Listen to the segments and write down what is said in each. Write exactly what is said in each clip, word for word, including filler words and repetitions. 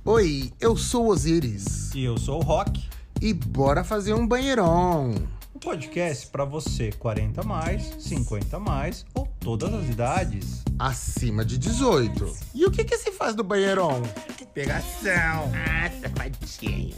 Oi, eu sou o Osiris. E eu sou o Rock. E bora fazer um banheirão. Um podcast para você quarenta mais, cinquenta mais ou todas as idades. Acima de dezoito. E o que que se faz do banheirão? Pegação. Ah, safadinho.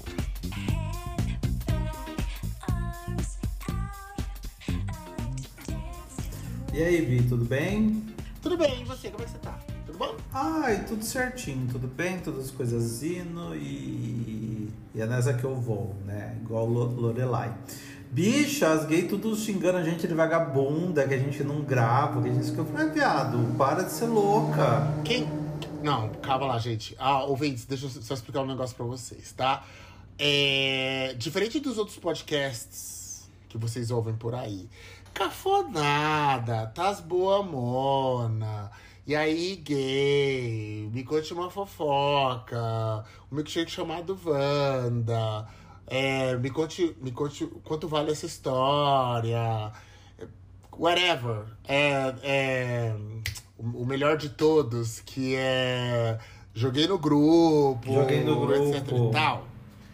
E aí, Bi, tudo bem? Tudo bem, e você? Como é que você tá? Tudo bom? Ai, tudo certinho, tudo bem, todas as coisas indo e... e é nessa que eu vou, né? Igual Lorelai. Bicha, as gays tudo xingando a gente de vagabunda, que a gente não grava, que a gente fica... Ah, viado, para de ser louca. Quem? Não, calma lá, gente. Ah, ouvintes, deixa eu só explicar um negócio pra vocês, tá? É... Diferente dos outros podcasts que vocês ouvem por aí, cafonada, tas boa mona... E aí, gay, me conte uma fofoca, um milkshake chamado Wanda, é, me, conte, me conte quanto vale essa história, whatever. É, é, o melhor de todos, que é joguei no grupo, joguei no grupo. etc e tal.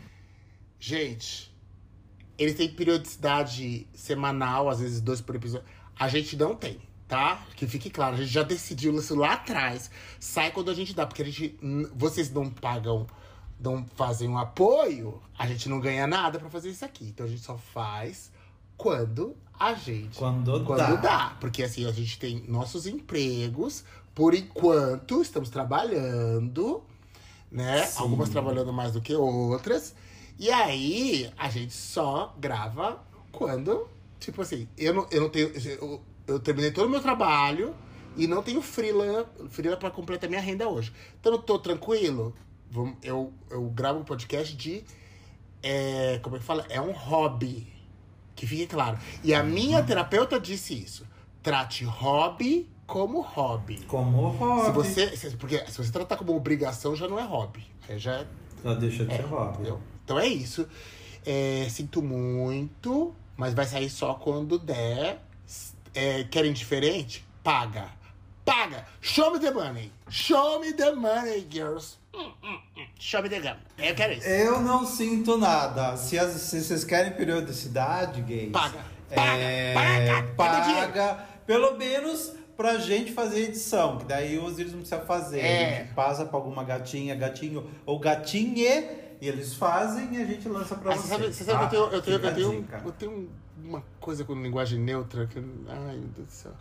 Gente, eles têm periodicidade semanal, às vezes dois por episódio. A gente não tem. Tá? Que fique claro, a gente já decidiu isso lá atrás. Sai quando a gente dá, porque a gente. Vocês não pagam, não fazem um apoio, a gente não ganha nada pra fazer isso aqui. Então a gente só faz quando a gente. Quando, quando dá. dá. Porque assim, a gente tem nossos empregos, por enquanto, estamos trabalhando, né? Sim. Algumas trabalhando mais do que outras. E aí, a gente só grava quando. Tipo assim, eu não, eu não tenho. Eu, Eu terminei todo o meu trabalho e não tenho freela, freela pra completar minha renda hoje. Então eu tô tranquilo. Eu, eu gravo um podcast de... É, como é que fala? É um hobby. Que fique claro. E a minha terapeuta disse isso. Trate hobby como hobby. Como hobby. Se você, se, porque se você tratar como obrigação, já não é hobby. Aí já Já deixa de é, ser hobby. Entendeu? Então é isso. É, sinto muito, mas vai sair só quando der... É, querem diferente? Paga. Paga. Show me the money. Show me the money, girls. Hum, hum, hum. Show me the gun. Eu quero isso. Eu não sinto nada. Se, as, se vocês querem periodicidade, gays... Paga. Paga. É, Paga. Paga. paga. Pelo menos pra gente fazer edição. Que daí os eles não precisam fazer. É. A gente passa pra alguma gatinha, gatinho ou gatinhe... E eles fazem e a gente lança pra Ah, vocês. você sabe, você sabe tá? que eu tenho, eu tenho, Fica eu tenho, a um- dica. eu tenho uma coisa com linguagem neutra que... Ai, meu Deus do céu.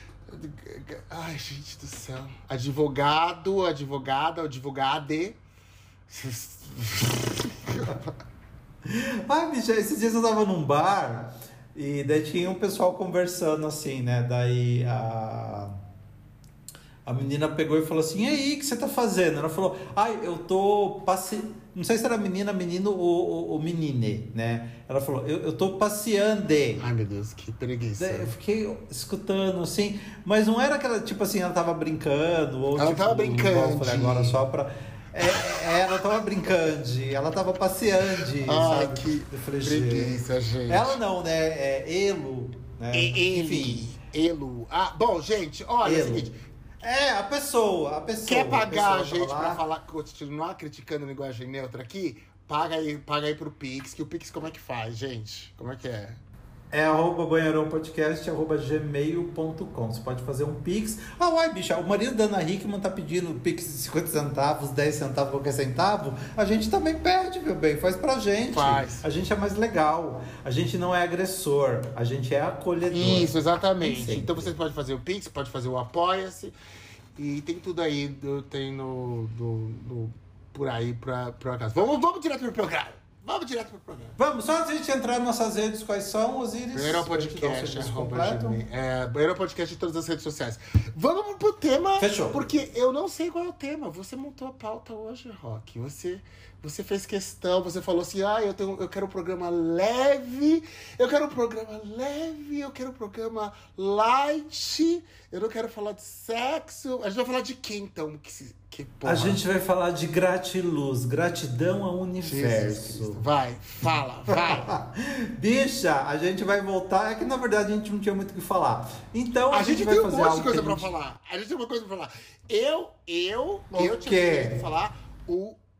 Ai, gente do céu. Advogado, advogada, advogade. Ai, bicho, esses dias eu tava num bar e daí tinha um pessoal conversando assim, né? Daí a, a menina pegou e falou assim: e aí, o que você tá fazendo? Ela falou: ai, eu tô passeando. Não sei se era menina, menino ou, ou, ou menine, né? Ela falou: eu, eu tô passeando. Ai, meu Deus, que preguiça. Daí eu fiquei escutando assim, mas não era aquela, tipo assim, ela tava brincando. Ou, Ela tipo, tava brincando. igual eu falei agora só pra. É, é, ela tava brincando, ela tava passeando. Ai, sabe? que Eu falei, preguiça, gente. ela não, né? É Elo, né? E- Ele, Enfim. Elo. Ah, bom, gente, olha, é o Elo. seguinte. É, a pessoa, a pessoa. Quer pagar a pessoa gente tava pra lá. falar, continuar criticando a linguagem neutra aqui? Paga aí, paga aí pro Pix, que o Pix como é que faz, gente? Como é que é? É arroba banheirão podcast, arroba gmail ponto com. Você pode fazer um Pix. Ah, uai, bicha, o marido da Ana Hickman tá pedindo Pix de cinquenta centavos, dez centavos, qualquer centavo. A gente também pede, meu bem. Faz pra gente. Faz. A gente é mais legal. A gente não é agressor. A gente é acolhedor. Isso, exatamente. Sempre. Então você pode fazer o Pix, pode fazer o Apoia-se. E tem tudo aí, do- tem no, no- no- por aí, pra, por acaso. Vamos, vamos direto pro programa. Vamos direto pro programa. Vamos, só antes de a gente entrar nas nossas redes, quais são, Osiris? Banheirão Pra gente dar o Podcast, serviço arroba completo. gmail. É, Banheirão Podcast em todas as redes sociais. Vamos pro tema. Fechou. Porque eu não sei qual é o tema. Você montou a pauta hoje, Rock. Você, você fez questão, você falou assim: ah, eu, tenho, eu quero um programa leve, eu quero um programa leve, eu quero um programa light, eu não quero falar de sexo. A gente vai falar de quem, então? Que, se- que porra? A gente vai falar de gratiluz, gratidão ao Jesus universo. Cristo. Vai, fala, vai. Bicha, a gente vai voltar. É que na verdade a gente não tinha muito o que falar. Então a, A gente vai tem um fazer monte de algo coisa que a pra gente... falar. A gente tem uma coisa pra falar. Eu, eu, O eu quê? tinha que falar o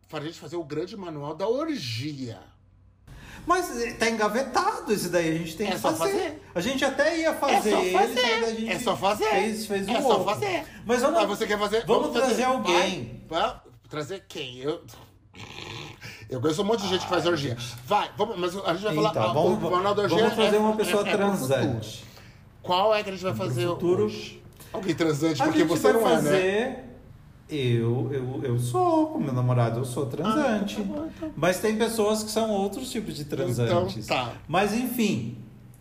pra gente fazer o grande manual da orgia. Mas tá engavetado esse daí, a gente tem É que só fazer. fazer. A gente até ia fazer, É só ele, fazer. mas a gente É só fazer. fez, fez É um só outro. fazer. Mas vamos, Mas você quer fazer? vamos, trazer fazer. alguém. Vai, vai. Trazer quem? Eu... Eu conheço um monte de gente que faz Ai, orgia. Vai, vamos, mas a gente vai falar... Então, ah, vamos, o manual da orgia vamos fazer é- uma pessoa é- é pro transante. futuro. Qual é que a gente vai fazer futuro. hoje? Alguém transante, A porque gente você vai não é, fazer... né? Eu, eu, eu sou, com meu namorado, eu sou transante. Ah, tá bom, tá bom. Mas tem pessoas que são outros tipos de transantes. Então, tá. Mas enfim,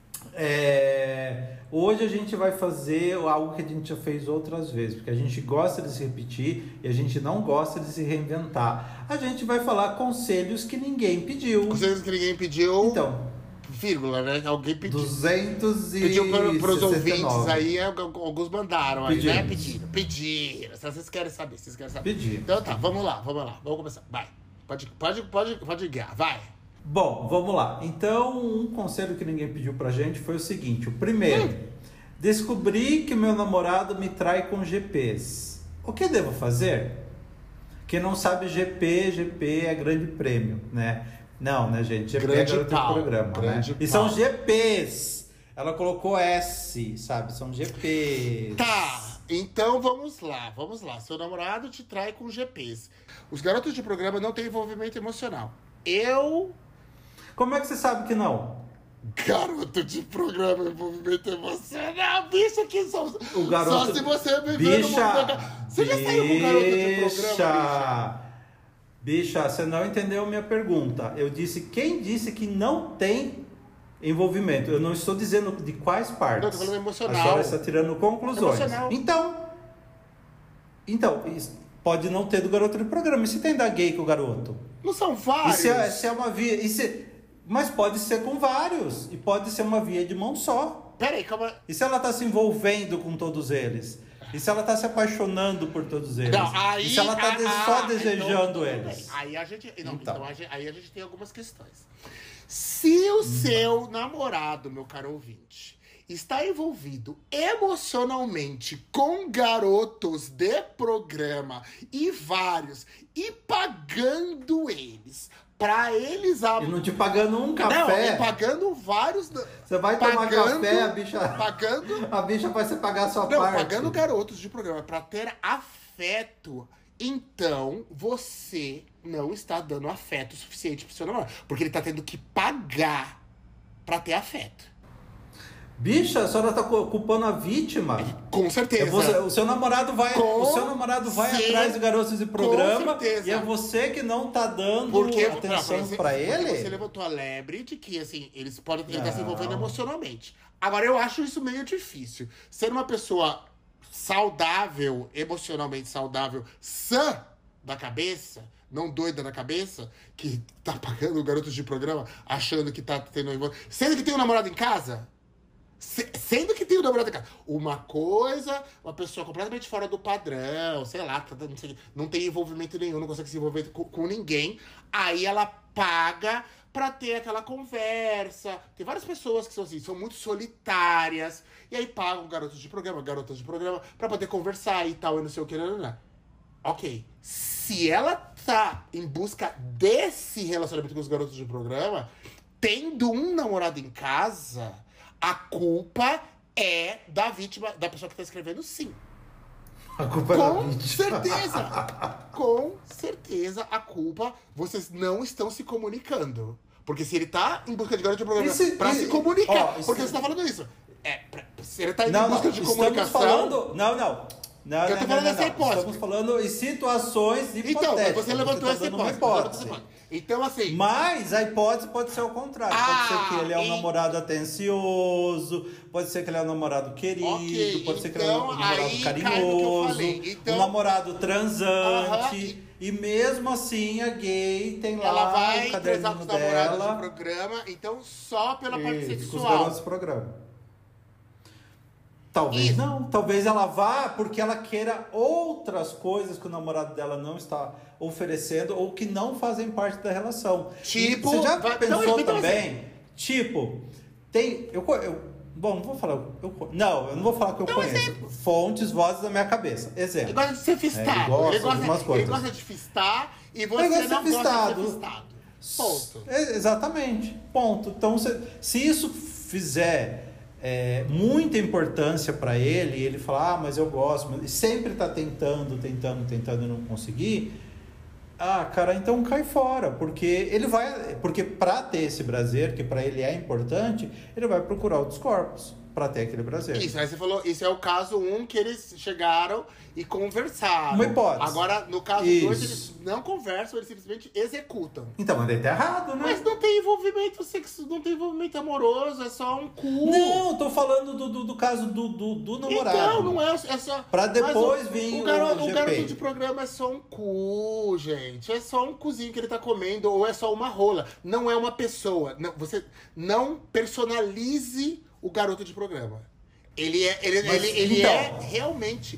é, hoje a gente vai fazer algo que a gente já fez outras vezes, porque a gente gosta de se repetir e a gente não gosta de se reinventar. A gente vai falar conselhos que ninguém pediu. Conselhos que ninguém pediu, Então, vírgula, né? Alguém pediu. duzentos e Pediu para os sessenta e ouvintes nove. aí, alguns mandaram aí, né? Pedimos. Pediram, pediram. Se vocês querem saber, vocês querem saber. Pediram. Então tá, vamos lá, vamos lá, vamos começar. Vai, pode, pode, pode, pode guiar, vai. Bom, vamos lá. Então, um conselho que ninguém pediu pra gente foi o seguinte. O primeiro, Hum. descobri que meu namorado me trai com G Ps. O que devo fazer? Quem não sabe, G P, G P é grande prêmio, né? Não, né, gente? G P Grande é garota pau, de programa, grande né? E pau. são G Ps. Ela colocou S, sabe? São G Ps. Tá, então vamos lá, vamos lá. Seu namorado te trai com G Ps. Os garotos de programa não têm envolvimento emocional. Eu, Como é que você sabe que não? garoto de programa, envolvimento emocional, bicho, que só, O garoto... só se você me vê no Bicha, mundo da- Você já saiu com garoto de programa, bicha? bicha? Bicha, você não entendeu a minha pergunta. Eu disse, quem disse que não tem envolvimento? Eu não estou dizendo de quais partes. Não, tô falando emocional. A senhora está tirando conclusões. Emocional. Então, então, isso pode não ter do garoto de programa. E se tem da gay com o garoto? Não são E vários? se é, se é uma via... E se, mas pode ser com vários. E pode ser uma via de mão só. Peraí, calma. E se ela tá se envolvendo com todos eles? E se ela tá se apaixonando por todos eles? Não, aí, e se ela tá ah, de- ah, só então, desejando tudo eles? bem. Aí a gente, não, Então. então a gente- aí a gente tem algumas questões. Se o seu namorado, meu caro ouvinte, está envolvido emocionalmente com garotos de programa e vários, e pagando eles, pra eles... A... E não te pagando um Não, café? e pagando vários... Você vai tomar pagando- café, a bicha... Pagando... A bicha vai você pagar a sua Não, parte. pagando garotos de programa pra ter afeto, então você não está dando afeto suficiente pro seu namorado. Porque ele tá tendo que pagar pra ter afeto. Bicha, a senhora tá cu- culpando a vítima? Com É certeza. você- o seu namorado vai, Com o seu namorado vai cer- atrás de garotos de programa certeza. e é você que não tá dando Porque, atenção não, você, pra porque ele? Você levantou a lebre de que, assim, eles podem estar se Não. envolvendo emocionalmente. Agora, eu acho isso meio difícil. Ser uma pessoa saudável, emocionalmente saudável, sã da cabeça, não doida na cabeça, que tá pagando garotos de programa, achando que tá tendo... envol- Sendo que tem um namorado em casa... Se- Sendo que tem o namorado em casa. Uma coisa, uma pessoa completamente fora do padrão, sei lá, tá, não, sei, não tem envolvimento nenhum, não consegue se envolver com, com ninguém. Aí ela paga pra ter aquela conversa. Tem várias pessoas que são assim, são muito solitárias. E aí pagam garotos de programa, garotas de programa, pra poder conversar e tal, e não sei o que, não, não, não. Ok. Se ela tá em busca desse relacionamento com os garotos de programa, tendo um namorado em casa, a culpa é da vítima, da pessoa que tá escrevendo, sim. A culpa é da Com vítima. certeza. Com certeza a culpa, vocês não estão se comunicando. Porque se ele tá em busca de garoto de programa E se- pra e- se comunicar, ó, e porque se- você tá falando isso. É, pra- se ele tá indo Não, em busca não, de estamos comunicação... falando... Não, não. Não, Eu tô não, falando não, não, dessa não. hipótese. Estamos falando em situações hipotéticas. Então, mas você levantou tá essa dando uma hipótese. você levantou essa hipótese. Então, assim... Mas a hipótese pode ser o contrário. Ah, pode ser que ele é um e- namorado atencioso, pode ser que ele é um namorado querido, Ok, pode ser que ele é um então, namorado aí cai no que eu carinhoso, falei. Então- um namorado transante. Aham, e... mesmo assim a gay tem lá Ela vai o transar com caderninho os namorados dela. do programa, então só pela parte Isso, com os sexual. garotos do programa. Talvez Isso. não, talvez ela vá porque ela queira outras coisas que o namorado dela não está oferecendo ou que não fazem parte da relação. Tipo, Você já vai- pensou então, então, também? Tipo, tem eu, co- eu Bom, não vou falar. Eu, não, eu não vou falar que eu Não, conheço. exemplo. Fontes, vozes da minha cabeça. Exemplo. Ele gosta de ser fistado. É, ele gosta ele, de gosta, algumas ele coisas. gosta de fistar e você Ele gosta de não ser gosta de fistado. ser fistado. Ponto. É, exatamente. Ponto. Então, se, se isso fizer é, muita importância para ele, e ele falar, ah, mas eu gosto, mas ele sempre tá tentando, tentando, tentando e não conseguir. Ah, cara, então cai fora, porque ele vai, porque para ter esse prazer, que para ele é importante, ele vai procurar outros corpos para ter aquele prazer. Isso, aí você falou, isso é o caso um que eles chegaram e conversaram. Uma hipótese. Agora, no caso Isso. dois, eles não conversam, eles simplesmente executam. Então, mas ele tá errado, né? Mas não tem envolvimento sexual, não tem envolvimento amoroso, é só um cu. Não, eu tô falando do, do, do caso do, do, do namorado. Então, não é, é só... Pra depois mas o, vir o, garoto, o o G P. garoto de programa é só um cu, gente. É só um cuzinho que ele tá comendo, ou é só uma rola. Não é uma pessoa. Não, você não personalize o garoto de programa. Ele é, ele, Mas, ele, ele então, é realmente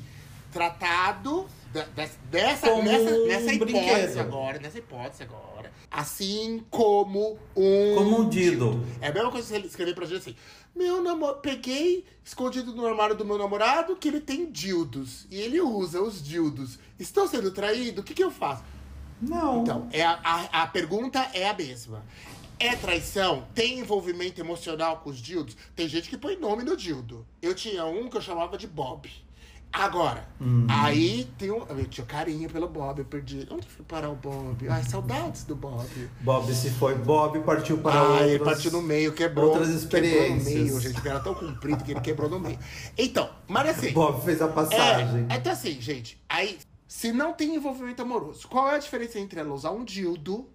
tratado da- des- dessa, Como nessa, um nessa hipótese brinquedo. agora, nessa hipótese agora. Assim como um... Como um dildo. É a mesma coisa que você escrever pra gente assim. Meu namorado, peguei escondido no armário do meu namorado que ele tem dildos. E ele usa os dildos. Estou sendo traído? O que, que eu faço? Não. Então, é a, a, a pergunta é a mesma. É traição? Tem envolvimento emocional com os dildos? Tem gente que põe nome no dildo. Eu tinha um que eu chamava de Bob. Agora, Hum. aí tem um. Eu tinha carinho pelo Bob, eu perdi. Onde fui parar o Bob? Ai, saudades do Bob. Bob se foi. Bob partiu para Ah, outras... ele partiu no meio, quebrou. outras experiências. Quebrou no meio, gente, porque era tão comprido que ele quebrou no meio. Então, mas assim. Bob fez a passagem. É, então assim, gente, aí, se não tem envolvimento amoroso, qual é a diferença entre ela usar um dildo,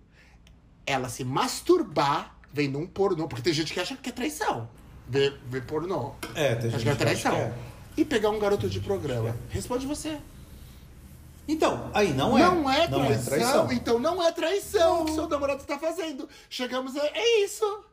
ela se masturbar vendo um pornô? Porque tem gente que acha que é traição. Ver, ver pornô. É, tem Acha gente que é que traição. acha que é. E pegar um garoto de programa. Responde você. Então, aí não é. Não é traição. Não é traição. Então não é traição o que seu namorado está fazendo. Chegamos a... É isso.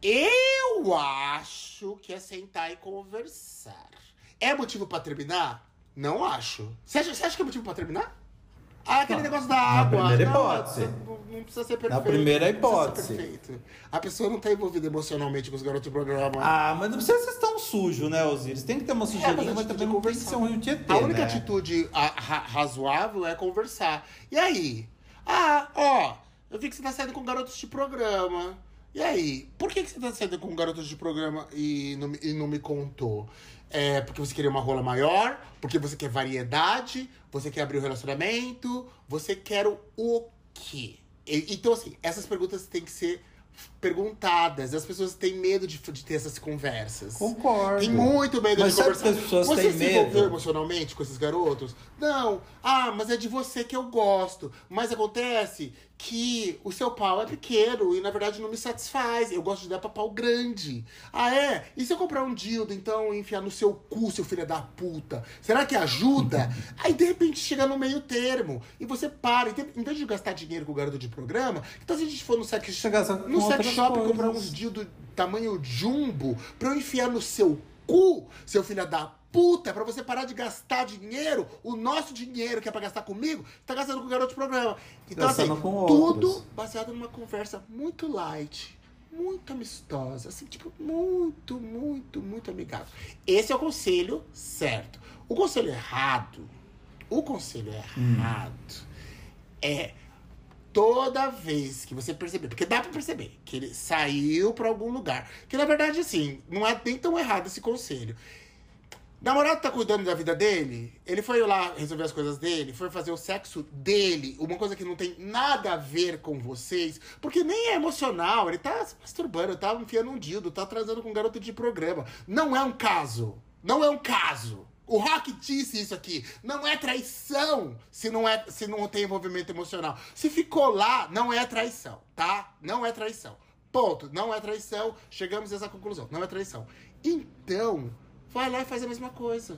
Eu acho que é sentar e conversar. É motivo pra terminar? Não acho. Você acha, você acha que é motivo pra terminar? Ah, aquele Não. negócio da Na água. primeira não, hipótese. Não, não precisa ser perfeito. Na primeira não precisa hipótese. ser perfeito. A pessoa não tá envolvida emocionalmente com os garotos de programa. Ah, mas não precisa ser tão sujo, né, Osiris? Tem que ter uma sujeirinha, mas a mas atitude também é não tem que ser conversar. um rio Tietê, A única né? atitude a- ra- razoável é conversar. E aí? Ah, ó, eu vi que você tá saindo com garotos de programa. E aí? Por que, que você tá saindo com garotos de programa e não, me- e não me contou? É porque você queria uma rola maior? Porque você quer variedade? Você quer abrir o relacionamento? Você quer o, o quê? E- então, assim, essas perguntas têm que ser perguntadas. As pessoas têm medo de, de ter essas conversas. Concordo. Tem muito medo Mas de sabe conversar. que as pessoas você têm se medo? envolveu emocionalmente com esses garotos? Não. Ah, mas é de você que eu gosto. Mas acontece que o seu pau é pequeno e, na verdade, não me satisfaz. Eu gosto de dar pra pau grande. Ah, é? E se eu comprar um dildo, então, e enfiar no seu cu, seu filho da puta? Será que ajuda? Aí, de repente, chega no meio termo. E você para. Em te- Em vez de gastar dinheiro com o garoto de programa, então se a gente for no sex, Chegar com no sex outras shop coisas. comprar uns dildo tamanho jumbo pra eu enfiar no seu cu, seu filho da puta, pra você parar de gastar dinheiro, o nosso dinheiro que é pra gastar comigo, tá gastando com o garoto de programa. Então, Gastando assim, com tudo outros. baseado numa conversa muito light, muito amistosa, assim, tipo, muito, muito, muito amigável. Esse é o conselho certo. O conselho errado, o conselho errado é toda vez que você perceber, porque dá pra perceber que ele saiu pra algum lugar, que na verdade, assim, não é nem tão errado esse conselho. Namorado tá cuidando da vida dele, ele foi lá resolver as coisas dele, foi fazer o sexo dele, uma coisa que não tem nada a ver com vocês, porque nem é emocional, ele tá se masturbando, tá enfiando um dildo, tá transando com um garoto de programa. Não é um caso, não é um caso. O Rock disse isso aqui, não é traição se não, é, se não tem envolvimento emocional. Se ficou lá, não é traição, tá? Não é traição. Ponto, não é traição, chegamos a essa conclusão, não é traição. Então... vai lá e faz a mesma coisa.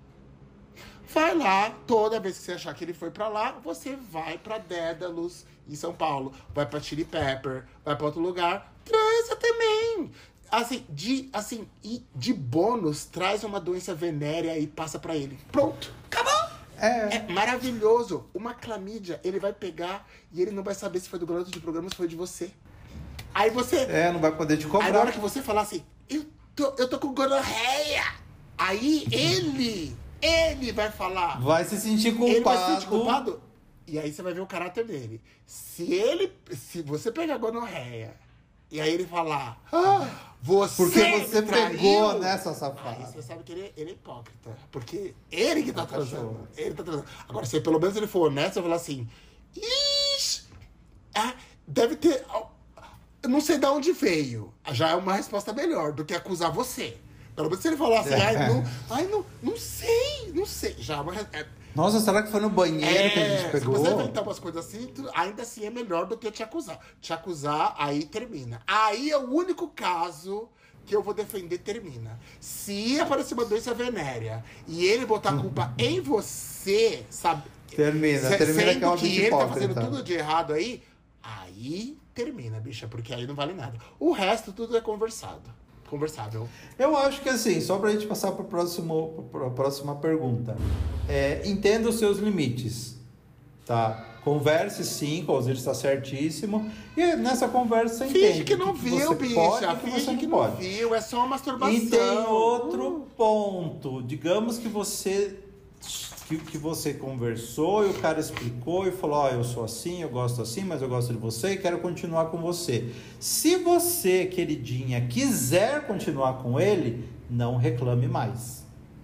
Vai lá, toda vez que você achar que ele foi pra lá, você vai pra Dédalus, em São Paulo. Vai pra Chili Pepper, vai pra outro lugar. Transa também. Assim, de, assim, e de bônus, traz uma doença venérea e passa pra ele. Pronto, acabou. É. É maravilhoso. Uma clamídia, ele vai pegar e ele não vai saber se foi do garoto de programa ou se foi de você. Aí você... É, não vai poder te Aí cobrar. na hora que você falar assim, eu tô, eu tô com gonorreia. Aí ele, ele vai falar. Vai se sentir culpado. Ele vai se sentir culpado. E aí você vai ver o caráter dele. Se ele, se você pegar gonorreia, e aí ele falar, ah, você Porque você traiu, pegou nessa safada. aí você sabe que ele, ele é hipócrita. Porque ele que tá Atrasou. transando. Ele tá transando. Agora, se pelo menos ele for honesto, eu vou falar assim, ixi, ah, deve ter... Eu não sei de onde veio. Já é uma resposta melhor do que acusar você. Pelo menos se ele falar assim, ai, não, ai, não, não sei, não sei. Já é uma... É, Nossa, será que foi no banheiro é, que a gente pegou? Se você inventar umas coisas assim, tu- ainda assim é melhor do que te acusar. Te acusar, aí termina. Aí é o único caso que eu vou defender, termina. Se aparecer uma doença venérea e ele botar a culpa em você, sabe? Termina, Se- termina sendo que é uma que bicha ele tá hipócrita. fazendo tudo de errado aí, aí termina, bicha, porque aí não vale nada. O resto tudo é conversado. Conversável. Eu acho que assim, só pra gente passar para a próxima pergunta. É, entenda os seus limites, tá? Converse sim, o Osiris está certíssimo. E nessa conversa você entende. Finge que não o viu, você bicha. pode e o que Finge você que não não pode. viu. É só uma masturbação. E tem outro Uh. ponto. Digamos que você que, que você conversou e o cara explicou e falou, ó, eu sou assim, eu gosto assim, mas eu gosto de você e quero continuar com você. Se você, queridinha, quiser continuar com ele, não reclame mais.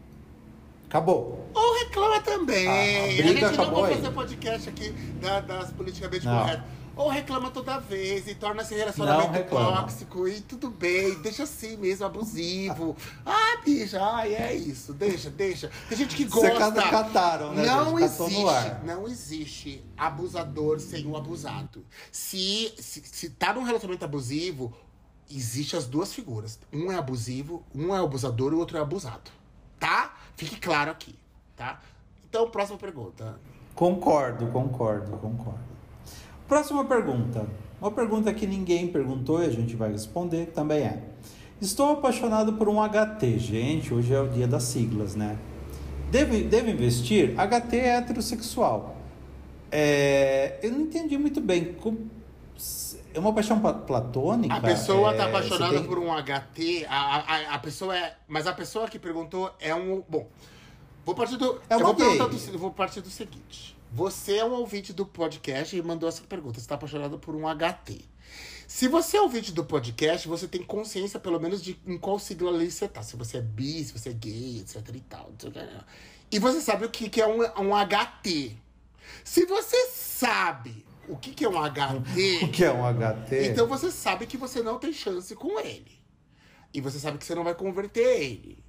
Acabou. Ou reclama também. A- a A, briga gente não acabou vai aí. fazer podcast aqui da- das politicamente Não. corretas. Ou reclama toda vez e torna esse relacionamento Não reclama. tóxico e tudo bem, deixa assim mesmo, abusivo. Ah, bicha, ai, é isso, deixa, deixa. Tem gente que Você gosta. cada- cataram, né, Não gente? Catou existe, no ar. não existe abusador sem o abusado. Se, se, se tá num relacionamento abusivo, existe as duas figuras. Um é abusivo, um é abusador e o outro é abusado. Tá? Fique claro aqui, tá? Então, próxima pergunta. Concordo, concordo, concordo. Próxima pergunta. Uma pergunta que ninguém perguntou e a gente vai responder também é: estou apaixonado por um H T. Gente, hoje é o dia das siglas, né? Devo, devo investir? H T é heterossexual. É, eu não entendi muito bem. Como- é uma paixão pa- platônica? A pessoa É, tá você apaixonada tem- por um H T, a, a, a pessoa é. Mas a pessoa que perguntou é um. Bom, vou partir do. É eu uma vou, perguntar gay. do, vou partir do seguinte. Você é um ouvinte do podcast e mandou essa pergunta. Você tá apaixonado por um H T. Se você é ouvinte do podcast, você tem consciência, pelo menos, de em qual sigla ali você tá. Se você é bi, se você é gay, etc e tal. E você sabe o que, que é um, um H T. Se você sabe o que, que é um H T... O que é um H T? Então você sabe que você não tem chance com ele. E você sabe que você não vai converter ele.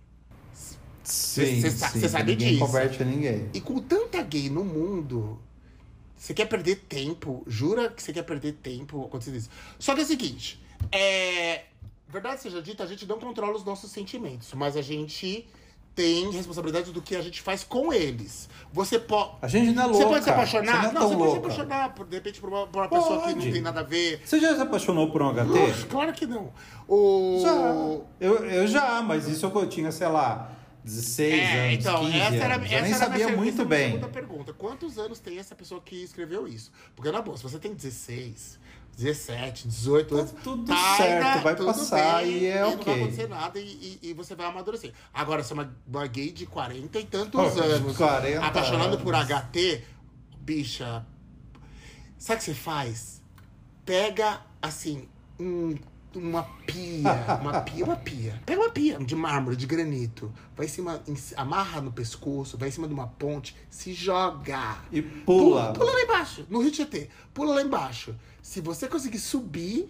sim, cê sa- sim, cê sabe ninguém disso. converte ninguém. E com tanta gay no mundo, você quer perder tempo? Jura que você quer perder tempo acontecendo isso? Só que é o seguinte, é... verdade seja dita, a gente não controla os nossos sentimentos, mas a gente tem responsabilidade do que a gente faz com eles. Você pode... A gente não é louca. Você pode se apaixonar? Você não é Não, tão você pode se louca. apaixonar, por, de repente, por uma, por uma pessoa que não Pode. tem nada a ver. Você já se apaixonou por um H T? Uf, claro que não. O... Já. Eu, eu já, mas isso eu tinha, sei lá, dezesseis É, anos, então, quinze essa era, anos. essa Eu nem era sabia a minha, muito essa é a minha bem. segunda pergunta. Quantos anos tem essa pessoa que escreveu isso? Porque, na boa, se você tem dezesseis, dezessete, dezoito Tá anos... tudo certo, vai tudo passar bem, e é Não ok. vai acontecer nada e, e, e você vai amadurecer. Agora, se é uma, uma gay de quarenta e tantos Oh, de anos, quarenta apaixonado anos. por H T, bicha, sabe o que você faz? Pega, assim, um... uma pia, uma pia, uma pia. Pega uma pia de mármore, de granito, vai em cima, em- amarra no pescoço, vai em cima de uma ponte, se joga. E pula. Pula lá embaixo, no Rio Tietê. Pula lá embaixo. Se você conseguir subir,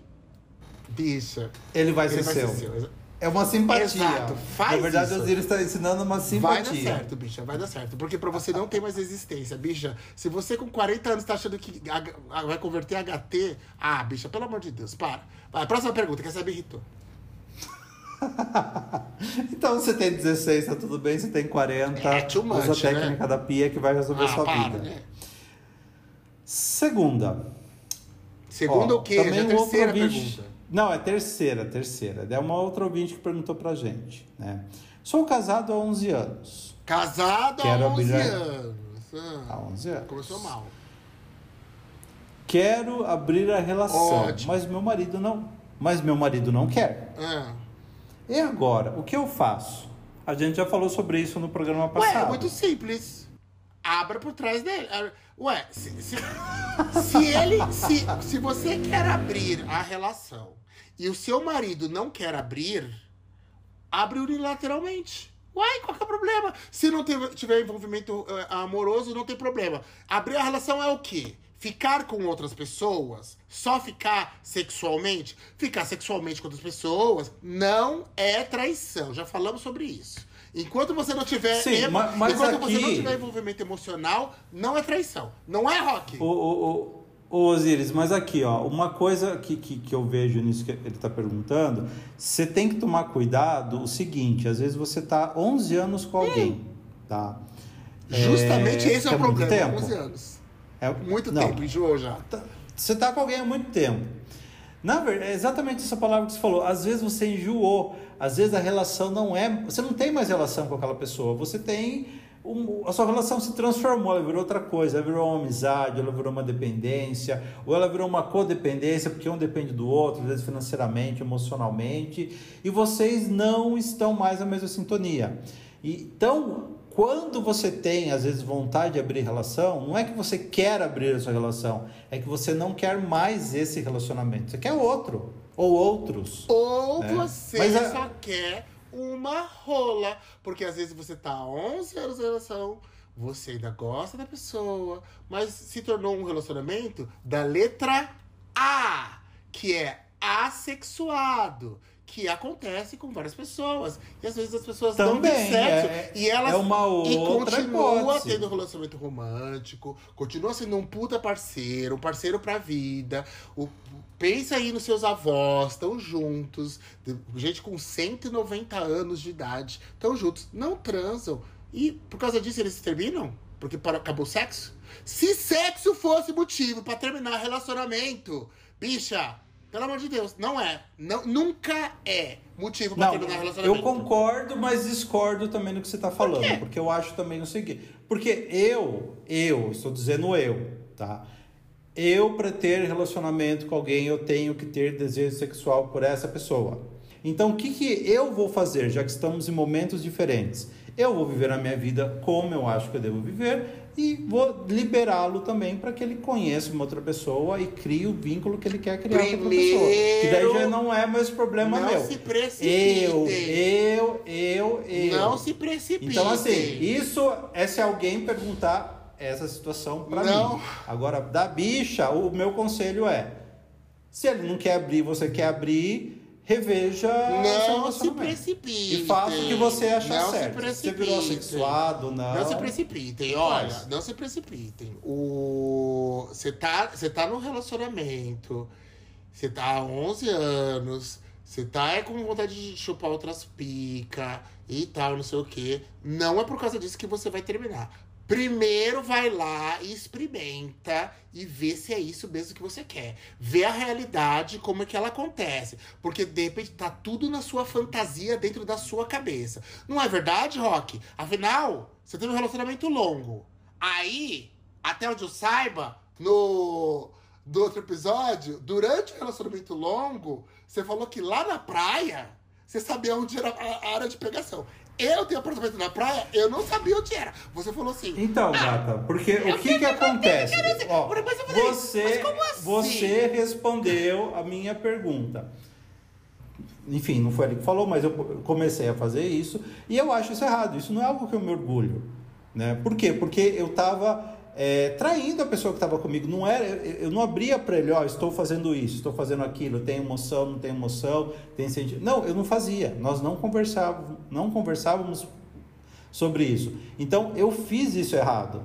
bicha, Ele vai ele ser vai seu. ser seu. É uma simpatia. Exato, faz Na verdade, isso. o Osiris está ensinando uma Vai dar simpatia. certo, bicha, vai dar certo. Porque pra você não ter mais existência, bicha, se você com quarenta anos tá achando que H- vai converter H T, ah, bicha, pelo amor de Deus, para. Vai, próxima pergunta, que essa me irritou. Então, você tem dezesseis, tá tudo bem. Você tem quarenta, É, too much, usa a técnica né? da pia que vai resolver a Ah, sua para, vida. né? Segunda. Segunda Ó, o quê? também Já é a um outro terceira ouvinte- pergunta. Não, é terceira, terceira. É uma outra ouvinte que perguntou pra gente, né? Sou casado há onze anos. Casado Quero há onze abrir- anos. Há Ah, onze anos. começou mal. Quero abrir a relação, Ótimo. mas meu marido não, mas meu marido não quer. Ah, E agora, o que eu faço? A gente já falou sobre isso no programa passado. Ué, é muito simples. Abra por trás dele. Ué, se, se, se ele. Se, se você quer abrir a relação e o seu marido não quer abrir, abre unilateralmente. Uai, qual que é o problema? Se não teve, tiver envolvimento uh, amoroso, não tem problema. Abrir a relação é o quê? Ficar com outras pessoas? Só ficar sexualmente? Ficar sexualmente com outras pessoas não é traição. Já falamos sobre isso. Enquanto você não tiver... Sim, emo... mas, mas Enquanto aqui... você não tiver envolvimento emocional, não é traição. Não é, Rock? O, o, o, o Osiris, mas aqui, ó, uma coisa que, que, que eu vejo nisso que ele está perguntando, você tem que tomar cuidado o seguinte, às vezes você está onze anos com alguém, hum. tá? Justamente é, esse é o problema, tempo. onze anos. É, muito não, tempo, enjoou já. Você está com alguém há muito tempo. Na verdade, é exatamente essa palavra que você falou. Às vezes você enjoou. Às vezes a relação não é... Você não tem mais relação com aquela pessoa. Você tem... Um, a sua relação se transformou. Ela virou outra coisa. Ela virou uma amizade, ela virou uma dependência. Ou ela virou uma codependência, porque um depende do outro, às vezes financeiramente, emocionalmente. E vocês não estão mais na mesma sintonia. E, então... Quando você tem, às vezes, vontade de abrir relação, não é que você quer abrir a sua relação, é que você não quer mais esse relacionamento. Você quer outro, ou outros. Ou né? você Mas a... só quer uma rola. Porque às vezes você tá há onze anos de relação, você ainda gosta da pessoa, mas se tornou um relacionamento da letra A, que é assexuado. Que acontece com várias pessoas. E às vezes as pessoas Também, não têm sexo. É, e elas é uma outra e continua hipótese. tendo um relacionamento romântico, continua sendo um puta parceiro, um parceiro pra vida. O, pensa aí nos seus avós, estão juntos. Gente com cento e noventa anos de idade, estão juntos, não transam. E por causa disso eles se terminam? Porque para, acabou o sexo? Se sexo fosse motivo pra terminar relacionamento, bicha... Pelo amor de Deus, não é. Não, nunca é motivo pra terminar relacionamento. Eu concordo, mas discordo também do que você tá falando. Por porque eu acho também o seguinte. Porque eu, eu, estou dizendo eu, tá? Eu, para ter relacionamento com alguém, eu tenho que ter desejo sexual por essa pessoa. Então, o que, que eu vou fazer, já que estamos em momentos diferentes? Eu vou viver a minha vida como eu acho que eu devo viver e vou liberá-lo também para que ele conheça uma outra pessoa e crie o vínculo que ele quer criar Primeiro, com outra pessoa. Que daí já não é mais problema não meu. Se precipitem. Eu, eu, eu, eu. Não se precipitem. Então, assim, isso é se alguém perguntar essa situação para mim. Agora, da bicha, o meu conselho é, se ele não quer abrir, você quer abrir... Reveja não se precipite e faça o que você achar não certo. Se você virou assexuado, não. Não se precipitem, olha, faz. Não se precipitem. O... Você tá, você tá num relacionamento, você tá há onze anos, você tá com vontade de chupar outras picas e tal, não sei o quê. Não é por causa disso que você vai terminar. Primeiro vai lá e experimenta e vê se é isso mesmo que você quer. Vê a realidade, como é que ela acontece. Porque, de repente, tá tudo na sua fantasia, dentro da sua cabeça. Não é verdade, Rock? Afinal, você teve um relacionamento longo. Aí, até onde eu saiba, no, no outro episódio, durante o relacionamento longo, você falou que lá na praia, você sabia onde era a área de pegação. Eu tenho apartamento na praia, eu não sabia onde era. Você falou assim... Então, ah, gata, porque o que que acontece? Ó, você, assim? você respondeu a minha pergunta. Enfim, não foi ele que falou, mas eu comecei a fazer isso. E eu acho isso errado. Isso não é algo que eu me orgulho. Né? Por quê? Porque eu estava... É, traindo a pessoa que estava comigo. Não era, eu não abria para ele, ó, estou fazendo isso, estou fazendo aquilo, tem emoção, não tem emoção, tem sentido. Não, eu não fazia. Nós não conversávamos, não conversávamos sobre isso. Então, eu fiz isso errado.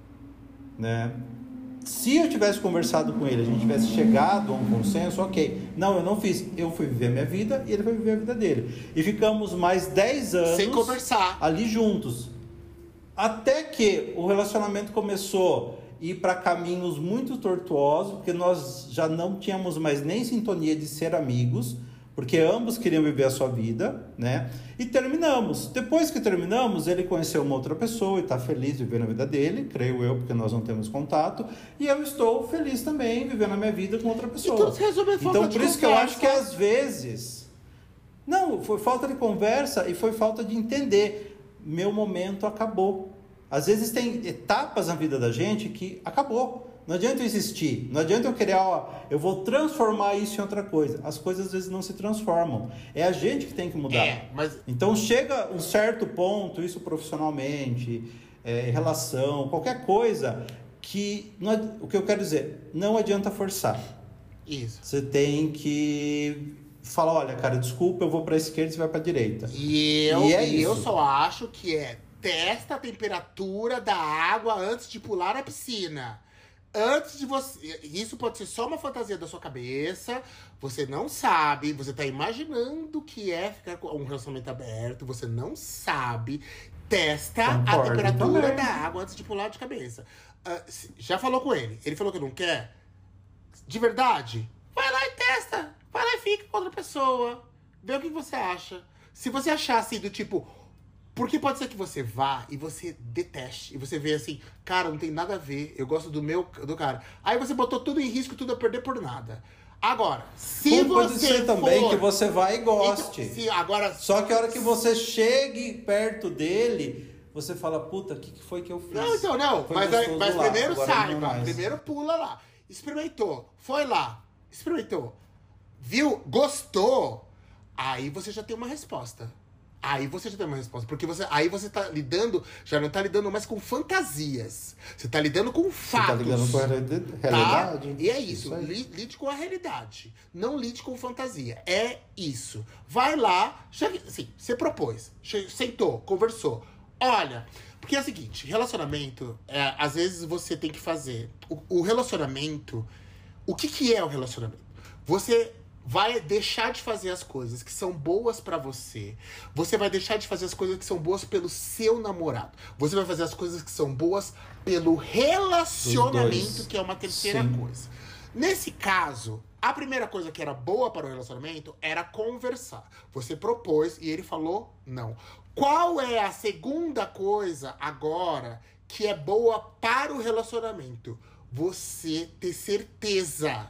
Né? Se eu tivesse conversado com ele, a gente tivesse chegado a um consenso, ok. Não, eu não fiz. Eu fui viver a minha vida e ele foi viver a vida dele. E ficamos mais dez anos sem conversar ali juntos. Até que o relacionamento começou a ir para caminhos muito tortuosos, porque nós já não tínhamos mais nem sintonia de ser amigos, porque ambos queriam viver a sua vida, né? E terminamos. Depois que terminamos, ele conheceu uma outra pessoa e está feliz vivendo a vida dele, creio eu, porque nós não temos contato, e eu estou feliz também vivendo a minha vida com outra pessoa. Então, se resolve a então por isso conversa. que eu acho que às vezes... Não, foi falta de conversa e foi falta de entender. Meu momento acabou. Às vezes tem etapas na vida da gente que acabou. Não adianta eu existir. Não adianta eu querer, ó, eu vou transformar isso em outra coisa. As coisas às vezes não se transformam. É a gente que tem que mudar. É, mas... Então chega um certo ponto, isso profissionalmente, é, em relação, qualquer coisa, que não, o que eu quero dizer, não adianta forçar. Isso. Você tem que falar, olha, cara, desculpa, eu vou para a esquerda e você vai para a direita. E eu, e é e eu isso. só acho que é testa a temperatura da água antes de pular na piscina. Antes de você... Isso pode ser só uma fantasia da sua cabeça. Você não sabe. Você tá imaginando que é ficar com um relacionamento aberto. Você não sabe. Testa Concordo a temperatura também. da água antes de pular de cabeça. Uh, já falou com ele. Ele falou que não quer. De verdade? Vai lá e testa. Vai lá e fica com outra pessoa. Vê o que você acha. Se você achar assim do tipo... Porque pode ser que você vá e você deteste. E você vê assim, cara, não tem nada a ver. Eu gosto do meu, do cara. Aí você botou tudo em risco, tudo a perder por nada. Agora, se Como você pode ser for... também que você vai e goste. Então, se agora... Só que a hora que você chegue perto dele, você fala, puta, o que, que foi que eu fiz? Não, então, não. Foi Mas, aí- gostoso mas lá, primeiro agora não saiba. mais. Primeiro pula lá. Experimentou. Foi lá. Experimentou. Viu? Gostou. Aí você já tem uma resposta. Aí você já tem uma resposta. Porque você, aí você tá lidando... Já não tá lidando mais com fantasias. Você tá lidando com Você fatos. tá ligando com a reali- Tá? realidade? E é isso. aí. Li- Lide com a realidade. Não lide com fantasia. É isso. Vai lá. Chega, assim, você propôs. che- Sentou, conversou. Olha, porque é o seguinte, relacionamento, é, às vezes você tem que fazer. O, o relacionamento. O que, que é o relacionamento? Você vai deixar de fazer as coisas que são boas pra você. Você vai deixar de fazer as coisas que são boas pelo seu namorado. Você vai fazer as coisas que são boas pelo relacionamento, Dos dois. que é uma terceira Sim. coisa. Nesse caso, a primeira coisa que era boa para o relacionamento era conversar. Você propôs e ele falou não. Qual é a segunda coisa agora que é boa para o relacionamento? Você ter certeza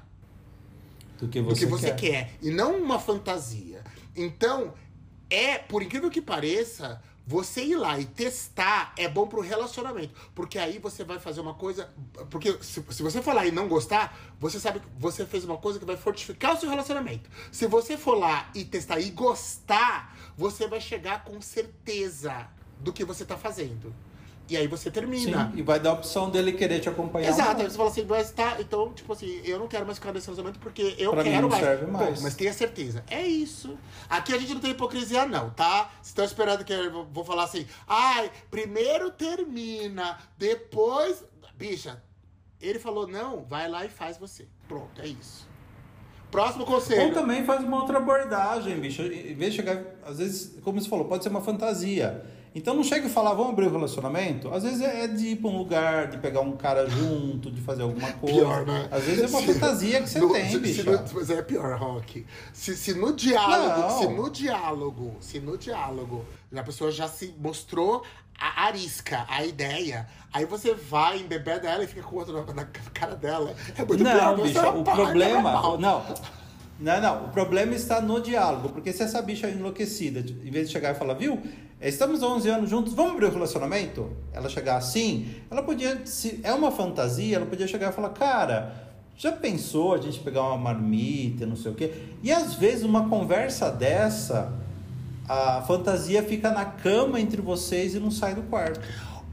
Do que do você, que você quer. quer. E não uma fantasia. Então, é, por incrível que pareça, você ir lá e testar é bom pro relacionamento. Porque aí você vai fazer uma coisa... Porque se, se você for lá e não gostar, você sabe que você fez uma coisa que vai fortificar o seu relacionamento. Se você for lá e testar e gostar, você vai chegar com certeza do que você tá fazendo. E aí você termina. Sim, e vai dar a opção dele querer te acompanhar. Exato, ou não. aí você fala assim, mas tá, então, tipo assim, eu não quero mais ficar nesse relacionamento porque eu Pra mim quero não mais. serve Pô, mais. mas tenha certeza. É isso. Aqui a gente não tem hipocrisia, não, tá? Vocês estão esperando que eu vou falar assim, ai, primeiro termina, depois. Bicha, ele falou não, vai lá e faz você. Pronto, é isso. Próximo conselho. Ou também faz uma outra abordagem, bicho. Em vez de chegar, às vezes, como você falou, pode ser uma fantasia. Então não chega e falar, vamos abrir o relacionamento. Às vezes é de ir pra um lugar, de pegar um cara junto, de fazer alguma coisa. Pior, né? Às vezes é uma Se- fantasia que você no- tem, se, bicho. se no- mas é pior, Rock. Se, se no diálogo, Não. se no diálogo, se no diálogo, a pessoa já se mostrou a arisca, a ideia, aí você vai embebeda ela e fica com o outro na, na cara dela. É muito pior. Não, você bicho, é uma o paga, problema. normal. Não, não, não. O problema está no diálogo. Porque se essa bicha é enlouquecida, em vez de chegar e falar, viu, estamos há onze anos juntos, vamos abrir o relacionamento? Ela chegar assim, ela podia. Se é uma fantasia, ela podia chegar e falar, cara. Já pensou a gente pegar uma marmita, não sei o quê? E às vezes uma conversa dessa, a fantasia fica na cama entre vocês e não sai do quarto.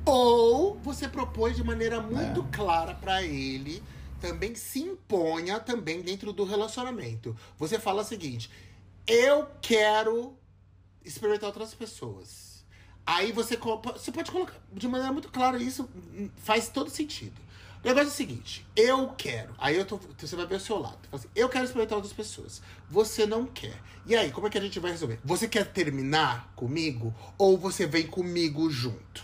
Ou você propõe de maneira muito É. clara pra ele, também se imponha também dentro do relacionamento. Você fala o seguinte, eu quero experimentar outras pessoas. Aí você, co- você pode colocar de maneira muito clara, isso hum, faz todo sentido. O negócio é o seguinte, eu quero. Aí eu tô, você vai ver o seu lado. Fala assim, eu quero experimentar outras pessoas. Você não quer. E aí, como é que a gente vai resolver? Você quer terminar comigo ou você vem comigo junto?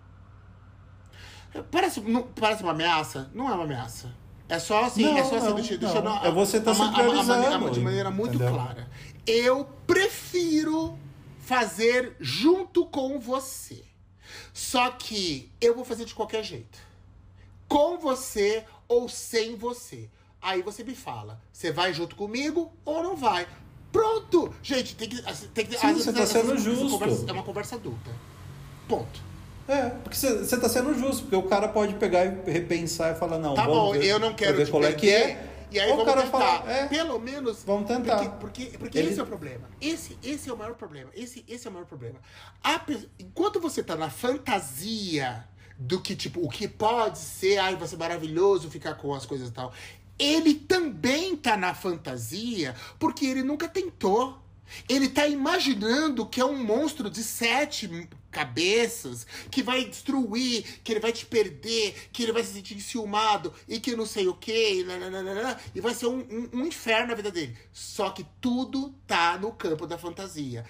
Parece, não, parece uma ameaça? Não é uma ameaça. É só assim, Não, é só assim, não, deixa, não. deixa eu É você tá a- se a- a- a- priorizando, a- de maneira muito entendeu? clara. Eu prefiro fazer junto com você. Só que eu vou fazer de qualquer jeito. Com você ou sem você. Aí você me fala, você vai junto comigo ou não vai? Pronto! Gente, tem que... Tem que Sim, às você vezes, tá essa- sendo essa justo. conversa- é uma conversa adulta. Ponto. É, porque você tá sendo justo, porque o cara pode pegar e repensar e falar, não, Tá vamos bom, ver, eu não quero ver te qual é que perder, é. E aí Ou o vamos cara tentar. fala, é, Pelo menos... vamos tentar. Porque, porque, porque Ele- esse é o problema. Esse, esse é o maior problema. Esse, esse é o maior problema. A pe- Enquanto você tá na fantasia do que, tipo, o que pode ser, ai, vai ser maravilhoso ficar com as coisas e tal. Ele também tá na fantasia porque ele nunca tentou. Ele tá imaginando que é um monstro de sete cabeças que vai destruir, que ele vai te perder, que ele vai se sentir enciumado e que não sei o que, e vai ser um, um, um inferno na vida dele. Só que tudo tá no campo da fantasia.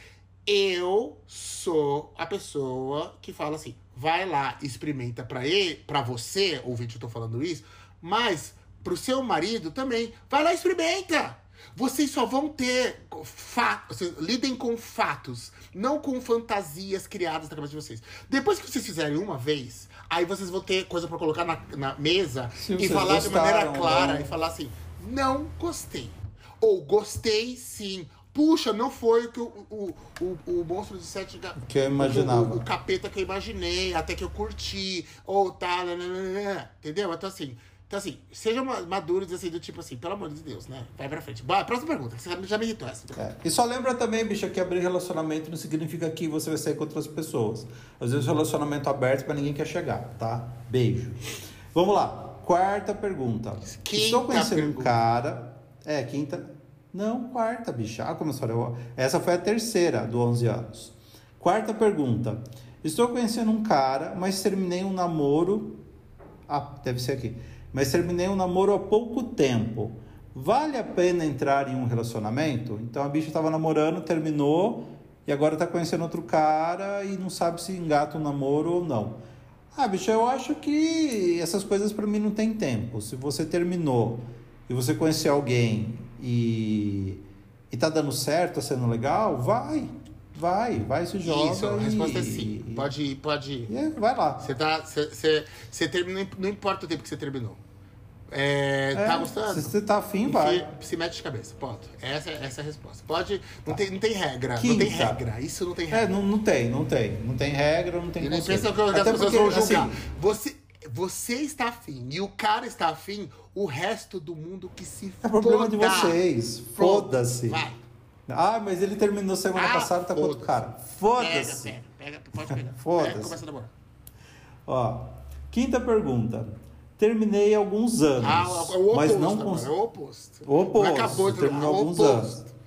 Eu sou a pessoa que fala assim, vai lá, experimenta pra ele, pra você, ouvinte, eu tô falando isso, mas pro seu marido também, vai lá e experimenta. Vocês só vão ter fatos, lidem com fatos, não com fantasias criadas na cabeça de vocês. Depois que vocês fizerem uma vez, aí vocês vão ter coisa pra colocar na, na mesa Se e vocês falar de maneira gostaram, clara não. e falar assim, não gostei. Ou gostei sim. Puxa, não foi o que o, o, o, o monstro de sete... ga- Que eu imaginava. O, o, o capeta que eu imaginei, até que eu curti. Ou tá... nananana, entendeu? Então assim... Então, assim, sejam ma- maduros, assim, do tipo assim, pelo amor de Deus, né? Vai pra frente. Bora, próxima pergunta, que você já me irritou essa. É. E só lembra também, bicha, que abrir relacionamento não significa que você vai sair com outras pessoas. Às vezes o relacionamento aberto pra ninguém quer chegar, tá? Beijo. Vamos lá. Quarta pergunta. Quinta Estou conhecendo pergunta. um cara... É, quinta... Não, quarta, bicha. Ah, como a senhora... Essa foi a terceira do onze anos. Quarta pergunta. Estou conhecendo um cara, mas terminei um namoro... Ah, deve ser aqui. Mas terminei um namoro há pouco tempo. Vale a pena entrar em um relacionamento? Então a bicha estava namorando, terminou e agora está conhecendo outro cara e não sabe se engata um namoro ou não. Ah, bicha, eu acho que essas coisas para mim não tem tempo. Se você terminou e você conheceu alguém e, e tá dando certo, tá sendo legal, vai. Vai, vai, se joga. Isso, a e, resposta é sim. e- Pode ir, pode ir. e é, vai lá. Você tá. Você, você, você terminou, não importa o tempo que você terminou. É, É, tá gostando? Se você tá afim, Enfia- vai. Se mete de cabeça, ponto. Essa, essa é a resposta. Pode. Não, tem, não tem regra. Não tem Quinta. regra. Isso não tem É, regra. não, não tem, não tem. Não tem regra, não tem E nem conselho. pensa que as Até pessoas porque, vão julgar. assim, Você, você está afim e o cara está afim, o resto do mundo que se é problema de foda. vocês. Pronto, Foda-se. Vai. Ah, mas ele terminou semana Ah, passada, tá com outro foda-se. cara. Foda-se. Pega, pega, pega, pode pegar. Foda-se. Pega, começa a namorar. Ó, quinta pergunta. Terminei há alguns anos, Ah, é o oposto, mas não agora, cons... é o oposto. O oposto, Não acabou de terminou o há alguns oposto. anos.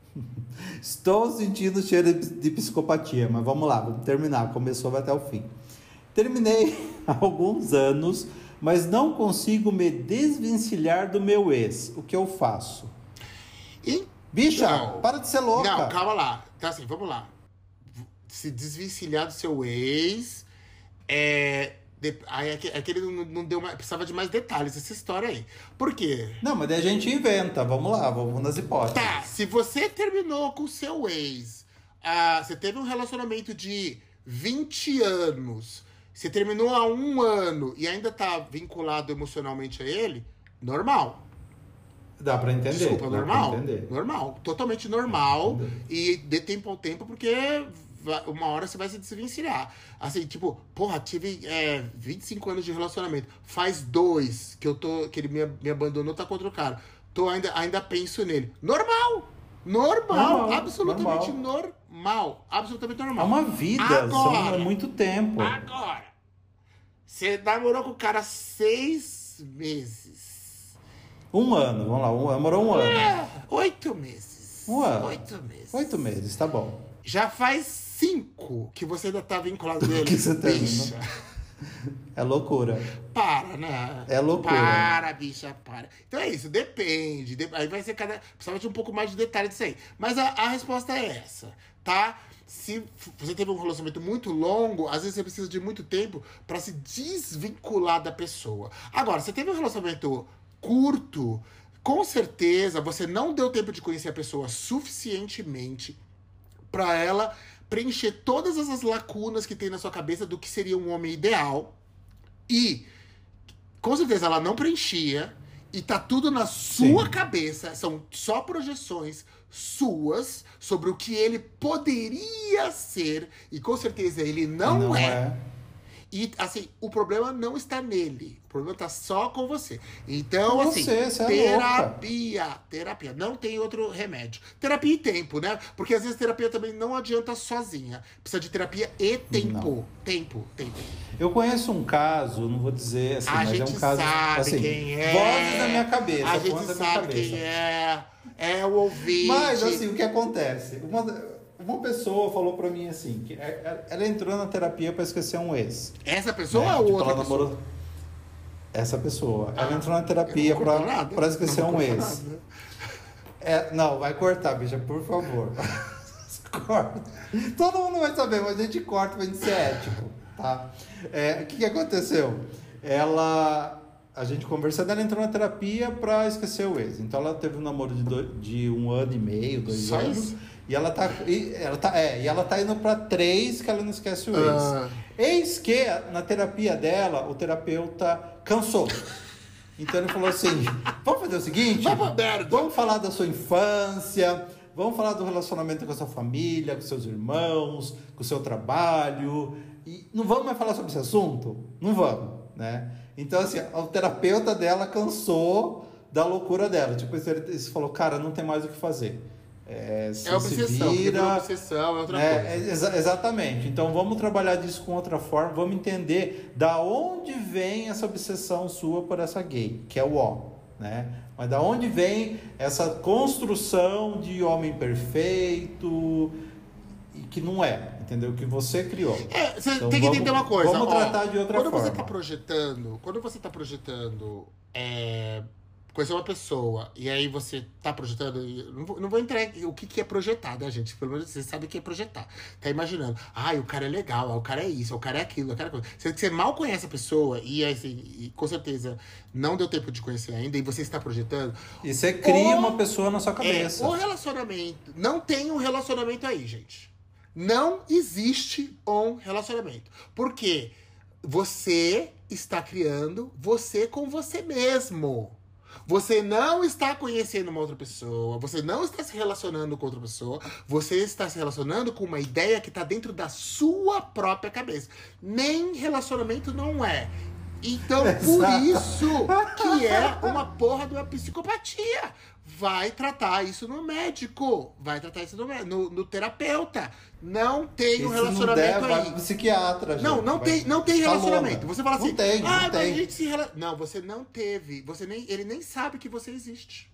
Estou sentindo cheiro de de psicopatia, mas vamos lá, vamos terminar. Começou, vai até o fim. Terminei há alguns anos, mas não consigo me desvencilhar do meu ex. O que eu faço? E Bicha, Não. para de ser louca. Não, calma lá. Então, assim, vamos lá. Se desvencilhar do seu ex. É. de- Aí é que, é que ele não, não deu mais. Precisava de mais detalhes essa história aí. Por quê? Não, mas daí a gente inventa. Vamos lá, vamos nas hipóteses. Tá, se você terminou com o seu ex, ah, você teve um relacionamento de vinte anos, você terminou há um ano e ainda tá vinculado emocionalmente a ele, normal. Dá pra entender. Desculpa, dá pra normal. entender. Normal. Totalmente normal. Entender. E dê tempo ao tempo, porque vai- uma hora você vai se desvencilhar. Assim, tipo, porra, tive é, vinte e cinco anos de relacionamento. Faz dois que eu tô. Que ele me, me abandonou, tá com outro cara. Tô ainda, ainda penso nele. Normal! Normal! Normal, absolutamente normal. Absolutamente É normal. uma vida, Agora. são, é muito tempo. Agora, você namorou com o cara seis meses. Um ano, vamos lá, um, demorou um ano. É, oito meses. Um ano. Oito meses. Oito meses, tá bom. Já faz cinco que você ainda tá vinculado nele. que você terminou. bicha. É loucura. Para, né? É loucura. Para, bicha, para. Então é isso, depende. de- Aí vai ser cada. Precisava de um pouco mais de detalhe disso aí. Mas a, a resposta é essa, tá? Se f- você teve um relacionamento muito longo, às vezes você precisa de muito tempo pra se desvincular da pessoa. Agora, você teve um relacionamento curto, com certeza você não deu tempo de conhecer a pessoa suficientemente pra ela preencher todas essas lacunas que tem na sua cabeça do que seria um homem ideal. E, com certeza, ela não preenchia. E tá tudo na sua Sim. cabeça. São só projeções suas sobre o que ele poderia ser. E com certeza ele não, Não é. é. E, assim, o problema não está nele. O problema está só com você. Então, Com assim, você, você é terapia. Terapia. Não tem outro remédio. Terapia e tempo, né? Porque às vezes terapia também não adianta sozinha. Precisa de terapia e tempo. Não. Tempo, tempo. Eu conheço um caso, não vou dizer assim, A mas é gente um caso sabe assim, quem é. vozes da minha cabeça, A vozes gente da minha sabe cabeça. quem é. É o ouvinte. Mas assim, o que acontece? Uma, uma pessoa falou pra mim assim, que é- ela entrou na terapia pra esquecer um ex. Essa pessoa né? ou Tipo, outra ela pessoa? namorou essa pessoa. Ah, ela entrou na eu terapia não vou cortar pra, nada. pra esquecer Não um vou cortar ex. nada. É, não, vai cortar, bicha, por favor. Corta. Todo mundo vai saber, mas a gente corta pra gente ser ético, tá? É, o que, que aconteceu? Ela, a gente conversando, ela entrou na terapia pra esquecer o ex. Então ela teve um namoro de, dois, de um ano e meio, dois Só anos. isso? E ela tá, e ela tá, é, e ela tá indo pra três que ela não esquece o ex. Ah. Eis que na terapia dela, o terapeuta cansou. Então ele falou assim: vamos fazer o seguinte? Vai pra merda. Vamos falar da sua infância, vamos falar do relacionamento com a sua família, com seus irmãos, com o seu trabalho. E não vamos mais falar sobre esse assunto? Não vamos, né? Então, assim, o terapeuta dela cansou da loucura dela. Tipo, ele, ele falou, cara, não tem mais o que fazer. É, se É obsessão, se porque vira, é obsessão, é outra né? coisa. É, exa- exatamente. Então vamos trabalhar disso com outra forma, vamos entender da onde vem essa obsessão sua por essa gay, que é o O, né? Mas da onde vem essa construção de homem perfeito e que não é, entendeu? Que você criou. É, você Então, tem que vamos- entender uma coisa. vamos ó, tratar de outra quando forma. você tá projetando, quando você tá projetando é, conhecer uma pessoa, e aí você tá projetando, e eu não vou, não vou entrar em o que, que é projetar, né, gente? Pelo menos você sabe o que é projetar. Tá imaginando, ai, o cara é legal, ah, o cara é isso, o cara é aquilo, aquela coisa. Você, você mal conhece a pessoa, e, assim, e com certeza não deu tempo de conhecer ainda, e você está projetando. E você cria Ou- uma pessoa na sua cabeça. É, o relacionamento. Não tem um relacionamento aí, gente. Não existe um relacionamento. Porque você está criando você com você mesmo. Você não está conhecendo uma outra pessoa, você não está se relacionando com outra pessoa, você está se relacionando com uma ideia que está dentro da sua própria cabeça. Nem relacionamento não é. Então, por Exato. isso que é uma porra de uma psicopatia. Vai tratar isso no médico, vai tratar isso no, mé- no, no terapeuta. Não tem E um se não relacionamento der, vai aí. pro psiquiatra, gente. Não, não Vai- tem, não tem tá relacionamento. louca. Você fala assim, Não tem, não ah, mas tem. a gente se rela... Não, você não teve. Você nem, ele nem sabe que você existe.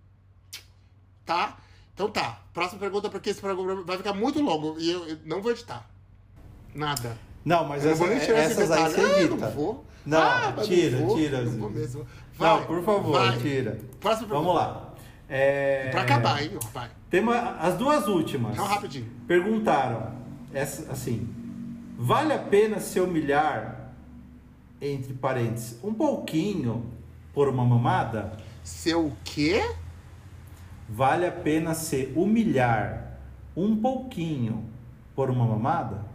Tá? Então tá. Próxima pergunta, porque esse programa vai ficar muito longo e eu, eu não vou editar. Nada. Não, mas Eu não essa, vou nem tirar esse essas aí detalhe. você Ah, eu edita. não vou. Não, Ah, mas tira, não vou, tira. Não vou mesmo. Vai, Não, por favor, vai. tira. Próxima pergunta. Vamos lá. É... Pra acabar, hein? Vai. Tem uma- as duas últimas. Não, rapidinho. Perguntaram, essa, assim, vale a pena se humilhar, entre parênteses, um pouquinho por uma mamada? Seu quê? Vale a pena se humilhar um pouquinho por uma mamada?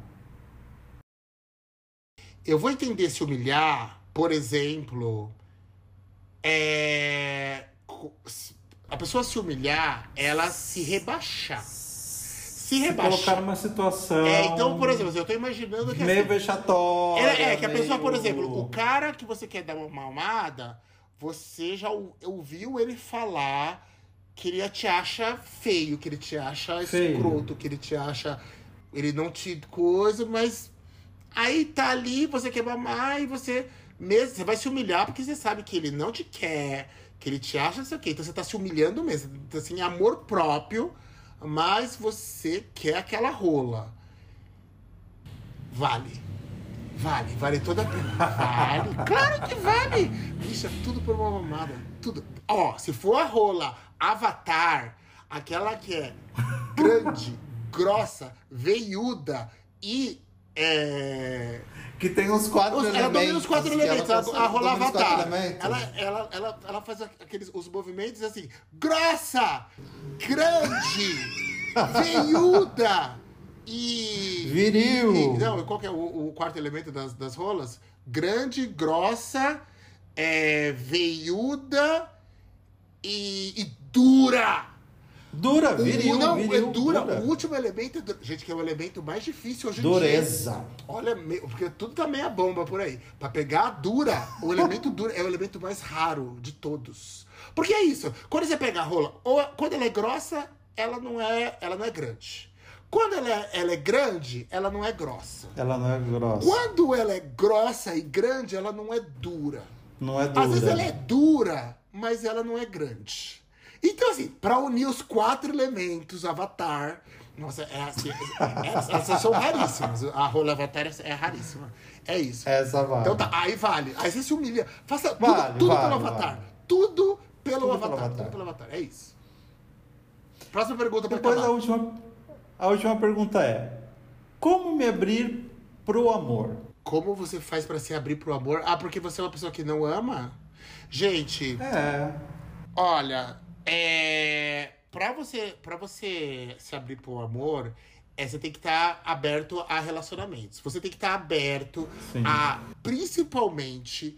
Eu vou entender se humilhar, por exemplo, é... a pessoa se humilhar, ela se rebaixar. Se Se rebaixar. colocar numa situação É, então, por exemplo, eu tô imaginando que meio assim, vexatória. é, é, que a pessoa, meio- por exemplo, o cara que você quer dar uma mamada, você já ou- ouviu ele falar que ele te acha feio, que ele te acha Feio. escroto, que ele te acha. Ele não te coisa, mas aí tá ali, você quer mamar e você mesmo. Você vai se humilhar porque você sabe que ele não te quer, que ele te acha não sei o quê. Então você tá se humilhando mesmo. Então, assim, amor próprio, mas você quer aquela rola. Vale. Vale, vale toda a pena. Vale. Claro que vale. Bicha, tudo por uma mamada. Tudo. Ó, se for a rola Avatar, aquela que é grande, grossa, veiuda e. É... Que tem os quatro Os- elementos. ela domina os quatro que ela elementos. Ela, consegue- a rola domina os quatro Avatar. elementos. Ela, ela, ela, ela faz aqueles, os movimentos assim: grossa, grande, veiuda e. Viril. e- não, qual que é o, o quarto elemento das, das rolas? Grande, grossa, é, veiuda e, e dura. Dura, viril, o, não, viril, é dura. dura. O último elemento é dura. Gente, que é o elemento mais difícil hoje em Dureza. dia. Olha, porque tudo tá meia bomba por aí. Pra pegar a dura, o elemento dura é o elemento mais raro de todos. Porque é isso. Quando você pega a rola, ou, quando ela é grossa, ela não é, ela não é grande. Quando ela é, ela é grande, ela não é grossa. Ela não é grossa. Quando ela é grossa e grande, ela não é dura. Não é dura. Às vezes ela é dura, mas ela não é grande. Então, assim, pra unir os quatro elementos, Avatar... Nossa, é assim, é, é, essas são raríssimas. A rola Avatar é, é raríssima. É isso. Essa vale. Então tá, aí vale. Aí você se humilha. Faça Vale, tudo, tudo vale, pelo Avatar. vale. Tudo pelo Tudo Avatar. pelo Avatar. Tudo pelo Avatar. É isso. Próxima pergunta pra Depois acabar. a última, a última pergunta é: como me abrir pro amor? Como você faz pra se abrir pro amor? Ah, porque você é uma pessoa que não ama? Gente, É. olha, é... Pra você, pra você se abrir pro amor, é, você tem que estar aberto a relacionamentos. Você tem que estar aberto Sim. a, principalmente,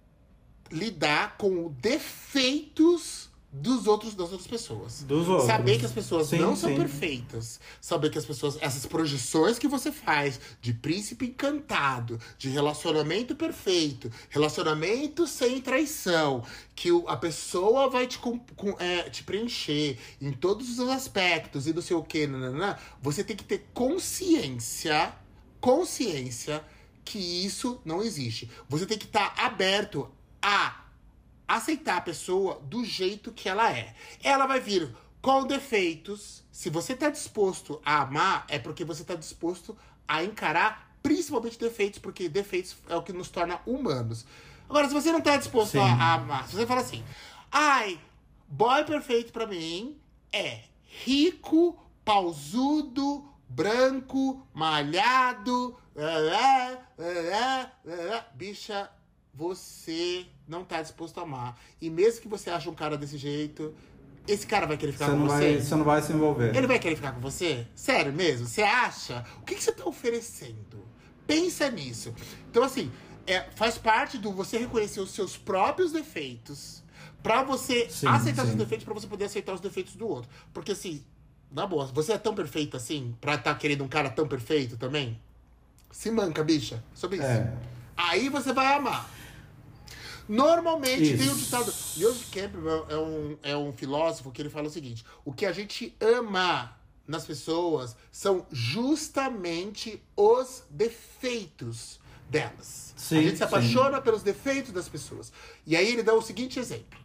lidar com defeitos dos outros, das outras pessoas. Dos outros. Saber que as pessoas Sim, não são sim. perfeitas. Saber que as pessoas... Essas projeções que você faz de príncipe encantado, de relacionamento perfeito, relacionamento sem traição, que o, a pessoa vai te, com, com, é, te preencher em todos os aspectos e não sei o quê, nananã, você tem que ter consciência, consciência que isso não existe. Você tem que estar aberto a aceitar a pessoa do jeito que ela é. Ela vai vir com defeitos. Se você tá disposto a amar, é porque você tá disposto a encarar principalmente defeitos, porque defeitos é o que nos torna humanos. Agora, se você não tá disposto a, a amar, se você fala assim, ai, boy perfeito pra mim é rico, pausudo, branco, malhado, lá, lá, lá, lá, bicha, você não tá disposto a amar. E mesmo que você ache um cara desse jeito, esse cara vai querer ficar Você com não, você? vai, você não vai se envolver. Ele vai querer ficar com você? Sério mesmo? Você acha? O que, que você tá oferecendo? Pensa nisso. Então, assim, é, faz parte do você reconhecer os seus próprios defeitos pra você Sim, aceitar sim. os defeitos, pra você poder aceitar os defeitos do outro. Porque, assim, na boa, você é tão perfeita assim, pra tá querendo um cara tão perfeito também? Se manca, bicha. Sobre isso. É. Aí você vai amar. Normalmente Isso. tem um ditado. Joseph Campbell é um, é um filósofo que ele fala o seguinte: o que a gente ama nas pessoas são justamente os defeitos delas. Sim, a gente se sim. apaixona pelos defeitos das pessoas. E aí ele dá o seguinte exemplo: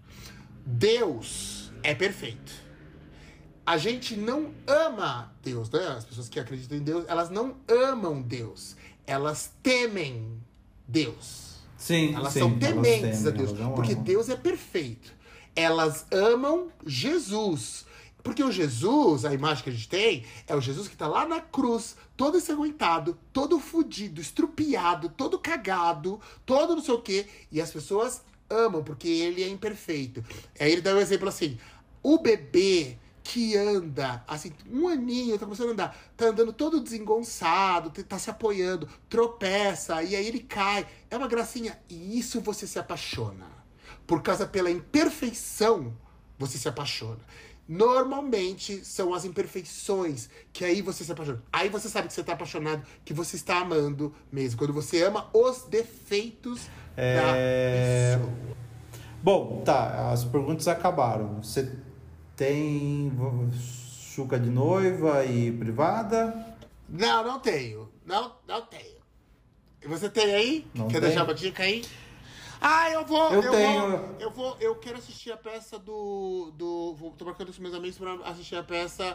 Deus é perfeito. A gente não ama Deus, né? As pessoas que acreditam em Deus, elas não amam Deus. Elas temem Deus. Sim, Elas sim, são elas tementes temem, a Deus, elas não porque amam. Deus é perfeito. Elas amam Jesus. Porque o Jesus, a imagem que a gente tem, é o Jesus que tá lá na cruz, todo ensanguentado, todo fudido, estrupiado, todo cagado, todo não sei o quê. E as pessoas amam, porque ele é imperfeito. Aí ele dá um exemplo assim: o bebê que anda, assim, um aninho, tá começando a andar, tá andando todo desengonçado, tá se apoiando, tropeça, e aí ele cai. É uma gracinha. E isso você se apaixona. Por causa pela imperfeição, você se apaixona. Normalmente são as imperfeições que aí você se apaixona. Aí você sabe que você tá apaixonado, que você está amando mesmo. Quando você ama os defeitos É... da pessoa. Bom, tá, as perguntas acabaram. Você tem chuca de noiva e privada? Não, não tenho. Não, não tenho. E você tem aí? Não Quer tenho. deixar uma dica aí? Ah, eu vou, Eu eu, tenho. vou, eu vou, eu quero assistir a peça do, do, vou, tô marcando com meus amigos pra assistir a peça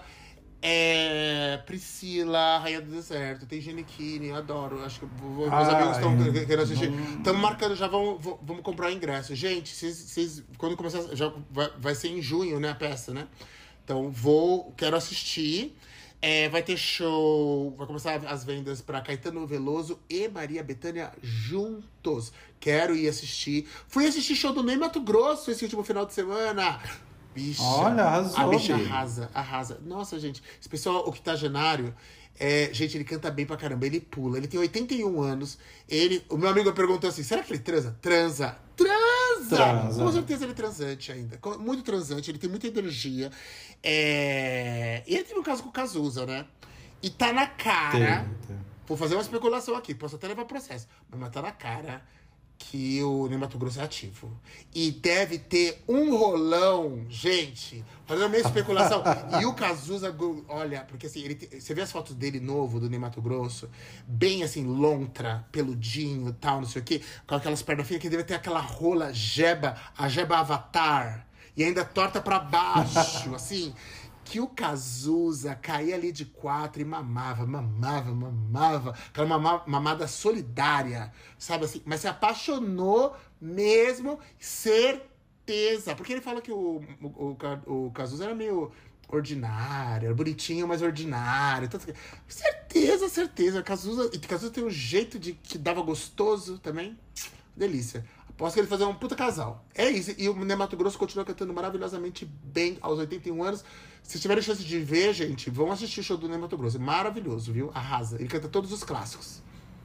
é, Priscila, Rainha do Deserto, tem Giannichini, eu adoro, acho que vou, meus Ah, amigos estão é. querendo assistir, Não- estamos marcando, já vamos, vamos vamos comprar o ingresso, gente, vocês, vocês quando começar, já vai, vai ser em junho, né, a peça, né, então vou, quero assistir. É, vai ter show, vai começar as vendas para Caetano Veloso e Maria Bethânia juntos. Quero ir assistir. Fui assistir show do Ney Mato Grosso esse último final de semana. Bicha, Olha, arrasou, a bicha Bi. arrasa, arrasa. Nossa, gente, esse pessoal octogenário, é, gente, ele canta bem pra caramba, ele pula. Ele tem oitenta e um anos. Ele, o meu amigo perguntou assim, será que ele transa? Transa. Transa! transar. Transa. Com certeza ele é transante ainda. Com- Muito transante, ele tem muita energia. É... E ele teve um caso com o Cazuza, né? E tá na cara. Tem, tem. Vou fazer uma especulação aqui, posso até levar processo. Mas tá na cara que o Ney Matogrosso é ativo. E deve ter um rolão, gente, fazendo a minha especulação. E o Cazuza, go- olha, porque assim, ele te- você vê as fotos dele novo, do Ney Matogrosso, bem assim, lontra, peludinho e tal, não sei o quê, com aquelas pernas finas, que deve ter aquela rola jeba, a jeba avatar, e ainda torta pra baixo, assim. Que o Cazuza caía ali de quatro e mamava, mamava, mamava. Aquela mama- mamada solidária, sabe assim? Mas se apaixonou mesmo, certeza. Porque ele fala que o, o, o, Ca- o Cazuza era meio ordinário, era bonitinho, mas ordinário. Tanto que- certeza, certeza. Cazuza, e Cazuza tem um jeito de que dava gostoso também. Delícia. Aposto que ele fazer um puta casal. É isso. E o Ney Matogrosso continua cantando maravilhosamente bem aos oitenta e um anos. Se tiverem chance de ver, gente, vão assistir o show do Ney Matogrosso. É maravilhoso, viu? Arrasa. Ele canta todos os clássicos.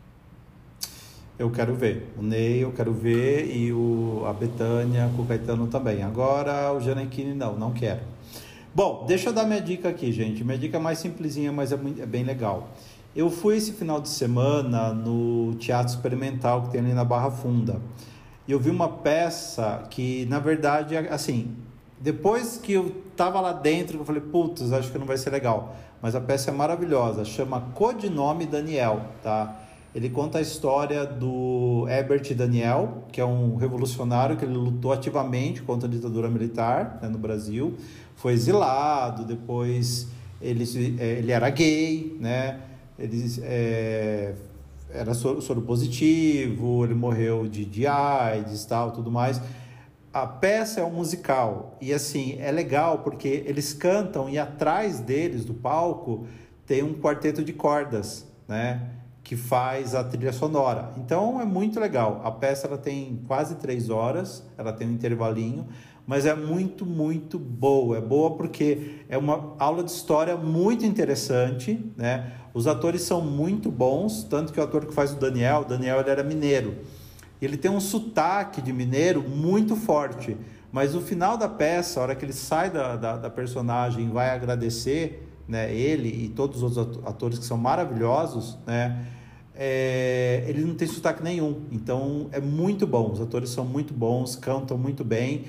Eu quero ver. O Ney eu quero ver e o, a Bethânia com o Caetano também. Agora o Gianecchini não, não quero. Bom, deixa eu dar minha dica aqui, gente. Minha dica é mais simplesinha, mas é, muito- é bem legal. Eu fui esse final de semana no Teatro Experimental que tem ali na Barra Funda. E eu vi uma peça que, na verdade, assim, depois que eu tava lá dentro, eu falei, putz, acho que não vai ser legal. Mas a peça é maravilhosa, chama Codinome Daniel, tá? Ele conta a história do Herbert Daniel, que é um revolucionário que ele lutou ativamente contra a ditadura militar, né, no Brasil. Foi exilado, depois ele, se- eh, ele era gay, né? Ele eh, era soro, soro positivo, ele morreu de, de AIDS e tal, tudo mais. A peça é um musical e assim, é legal porque eles cantam e atrás deles, do palco, tem um quarteto de cordas, né? Que faz a trilha sonora. Então é muito legal. A peça ela tem quase três horas, ela tem um intervalinho, mas é muito, muito boa. É boa porque é uma aula de história muito interessante, né? Os atores são muito bons, tanto que o ator que faz o Daniel, o Daniel ele era mineiro. Ele tem um sotaque de mineiro muito forte, mas no final da peça, a hora que ele sai da, da, da personagem e vai agradecer, né, ele e todos os outros atores que são maravilhosos, né, é, ele não tem sotaque nenhum. Então é muito bom, os atores são muito bons, cantam muito bem.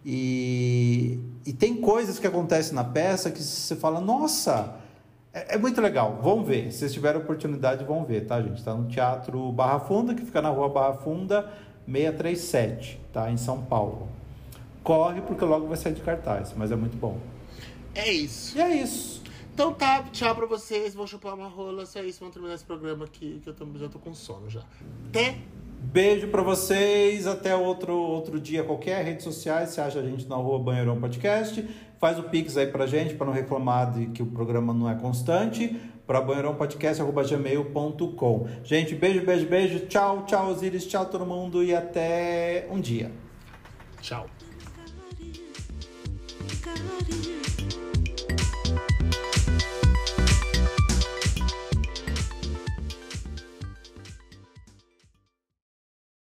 E, e tem coisas que acontecem na peça que você fala, nossa, é, é muito legal, vão ver. Se vocês tiverem oportunidade, vão ver, tá, gente? Está no Teatro Barra Funda, que fica na rua Barra Funda, seiscentos e trinta e sete, tá? Em São Paulo. Corre, porque logo vai sair de cartaz, mas é muito bom. É isso. E é isso. Então tá, tchau pra vocês. Vou chupar uma rola. Só isso, vamos terminar esse programa aqui, que eu tô- já tô com sono já. Até. Beijo pra vocês, até outro, outro dia qualquer, redes sociais, você acha a gente na rua Banheirão Podcast, faz o Pix aí pra gente, pra não reclamar de que o programa não é constante, pra banheirãopodcast arroba gmail ponto com. Gente, beijo, beijo, beijo, tchau, tchau Osiris, tchau todo mundo e até um dia. Tchau. Caribe, Caribe.